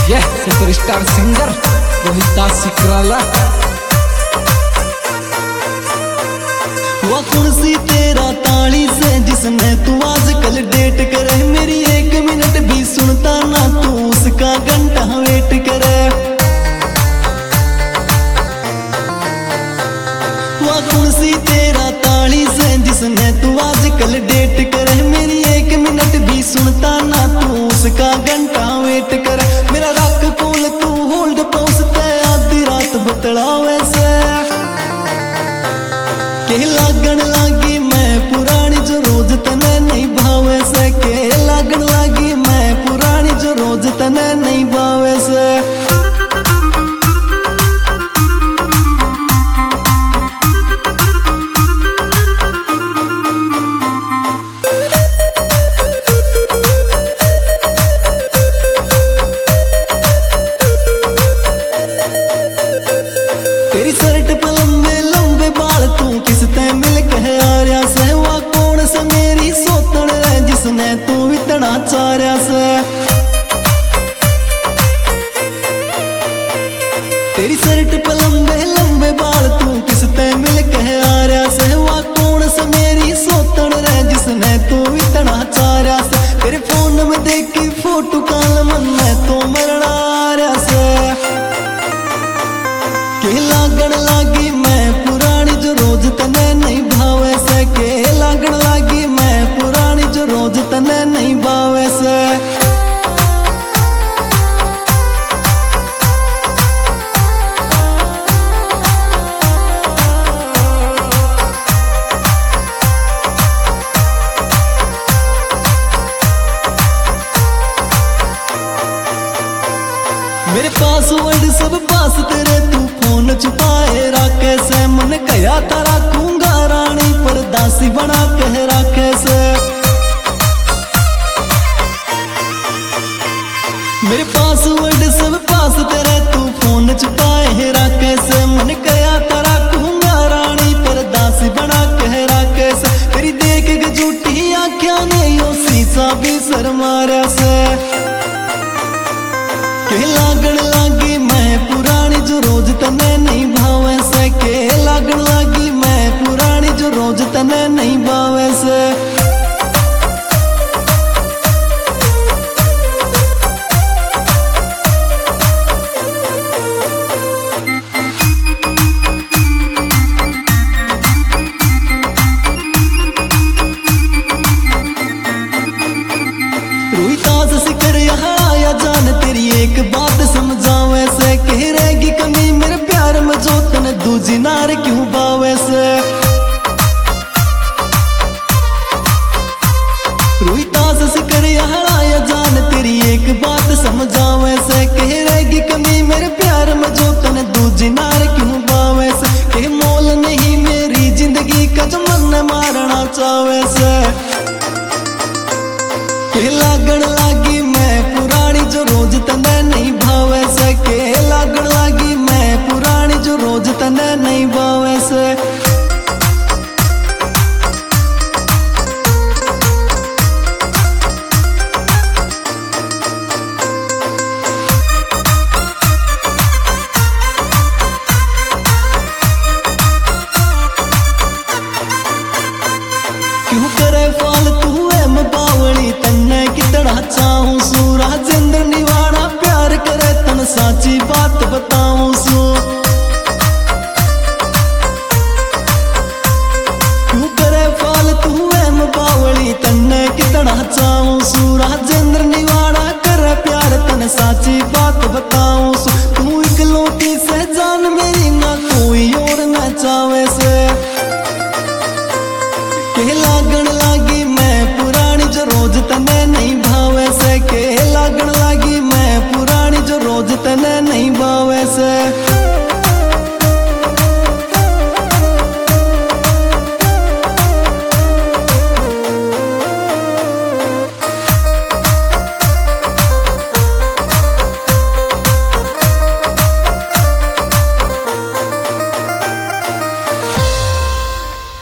यह superstar singer रोहिता सिकराला। वो कुर्सी तेरा ताली से जिसने तू आजकल डेट करे, मेरी 1 मिनट भी सुनता ना तू उसका घंटा वेट करे। वो कुर्सी तेरा ताली से जिसने तू आजकल डेट करे, मेरी 1 मिनट भी सुनता ना तू उसका घंटा वेट करे। मेरा रख कॉल तू होल्ड पहुंचते आधी रात बतलावे से के लागण लागी मैं पुरानी जो रोज तने नहीं भावे से, के लागण लागी मैं पुरानी जो रोज तने नहीं भावे से। तेरी शर्ट पे लंबे लंबे बाल तू किसते मिल के आर्या से, वह कौन सा मेरी सोतन है जिसने तू इतना चार्या से। तेरी शर्ट पे लंबे लंबे बाल तू किसते मिल के आर्या से, वह कौन सा मेरी सोतन है जिसने तू इतना चार्या से। तेरे फोन में देखी फोटो काल मन में तो मरना आर्या से, के लागण लागी मैं पुरानी जो रोज तने नहीं भावे से, के लागण लागी मैं पुरानी जो रोज तने नहीं भावे से। मेरे पासवर्ड सब पास तेरे तू फोन छुपाए राखे से, मन कया था रखूंगा रानी पर दासी बना के राखे से। मेरे पासवर्ड सब पास तेरे तू फोन छुपाए राखे से, मन कया था रखूंगा रानी पर दासी बना के राखे से। तेरी देख के झूठी आँखियां ने यो शीशा भी सर मारा से, के लागण लागी मैं पुरानी जो रोज तने नहीं भावे से, के लागण लागी मैं पुरानी जो रोज तने नहीं भावे से। रोहितास सिकर यहाँ आया जान तेरी एक बात समझावे से, कह रहेगी कमी मेरे प्यार में जो तने दूजी नार क्यों बावे से। रोहितास सिकर यहाँ आया जान तेरी एक बात समझावे से, कह रहेगी कमी मेरे प्यार में जो तने दूजी नार क्यों बावे से। कह मोल नहीं मेरी जिंदगी का जो मन मारना चावे से, के लागण लागी मैं पुरानी जो रोज तने नहीं भावे से, के लागण लागी मैं पुरानी जो रोज तने नहीं भावे से।